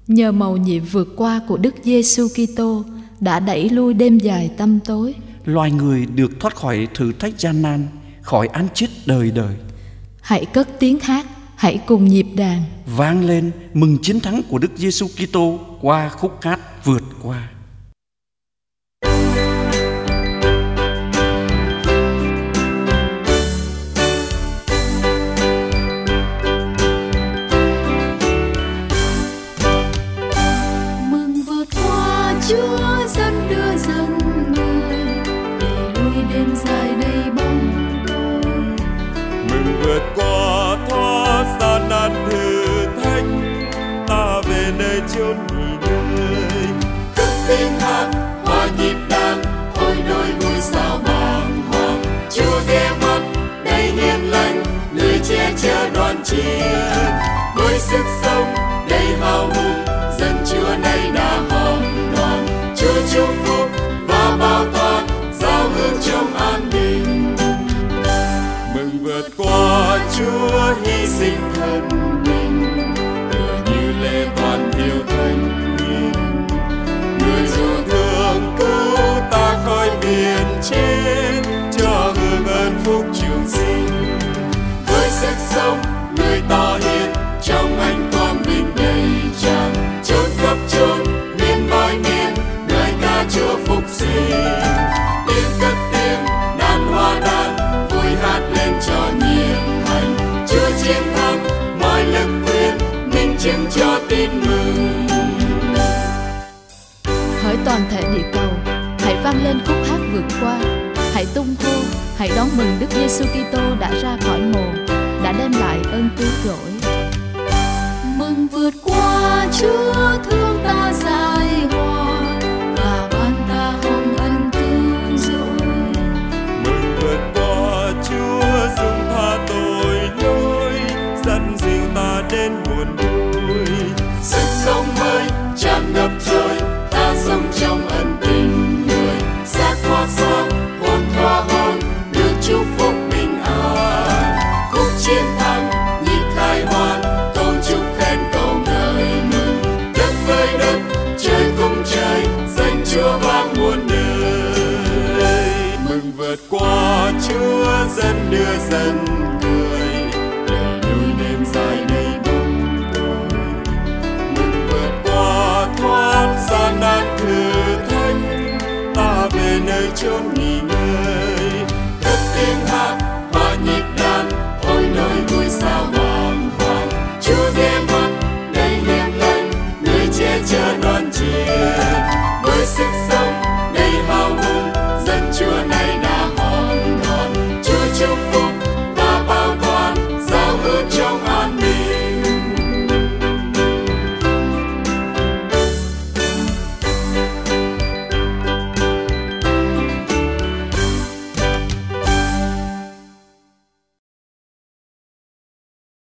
Nhờ mầu nhiệm vượt qua của Đức Giêsu Kitô đã đẩy lui đêm dài tăm tối, loài người được thoát khỏi thử thách gian nan, khỏi án chết đời đời. Hãy cất tiếng hát, hãy cùng nhịp đàn vang lên mừng chiến thắng của Đức Giêsu Kitô qua khúc hát vượt qua. Mừng vượt qua Chúa dẫn đưa dân người, để lui đêm dài đầy bóng tối. Mừng vượt qua thoát gian nan thử thách, ta về nơi chốn nghỉ ngơi. Cất tiếng hát hòa nhịp đàn, ôi nỗi vui sao bàng hoàng. Chúa ghé mắt đầy hiền lành, người che chở đoàn chiến. Với sức sống đầy hào hùng, dân Chúa nay đã họp đoàn. Chúa chúc phúc và bảo toàn, giao hương trong an ninh. Mừng vượt qua Chúa hy sinh thân mình, Tựa như lễ toàn thiêu thành hiến, người dù thương cứu ta khỏi biển chết, cho hương ơn phúc trường sinh. với sức sống người ta hiến trong anh quang vinh đầy tràn. Chốn khắp chốn miền mọi miền, ngợi ca Chúa phục sinh. Tiếng cất tiếng đàn hoa đàn, vui hát lên cho nhiệt thành. Chúa chiến thắng mọi lực quyền, minh chứng cho tin mừng. Hỡi toàn thể địa cầu, hãy vang lên khúc hát vượt qua, hãy tung hô, hãy đón mừng Đức Giêsu Kitô đã ra khỏi mồ, đã đem lại ơn cứu rỗi. Mừng vượt qua Chúa thương ta dài hòa, và ban ta hồng ân cứu rỗi. Mừng vượt qua Chúa dung tha tội lỗi, dẫn dìu ta đến buồn vui. Sức sống mới tràn ngập trôi, ta sống trong ân tình người. Xác thoát xác, hồn thoa hồn, được chúc phúc bình an. Khúc chiến thắng, nhịp khai hoan, câu chúc khen cầu ngợi mừng. Đất với đất, trời cùng trời, danh Chúa vang muôn đời. Mừng vượt qua Chúa dẫn đưa dân người, để lối đêm dài đầy bóng tối. Mừng vượt qua thoát gian nan thử thách, ta về nơi chốn nghỉ ngơi. Cất tiếng hát hòa nhịp đàn, ôi nỗi vui sao bàng hoàng. Chúa ghé mắt đầy hiền lành, người che chở đoàn chiến. Với sức sống đầy hào hùng, dân Chúa này đã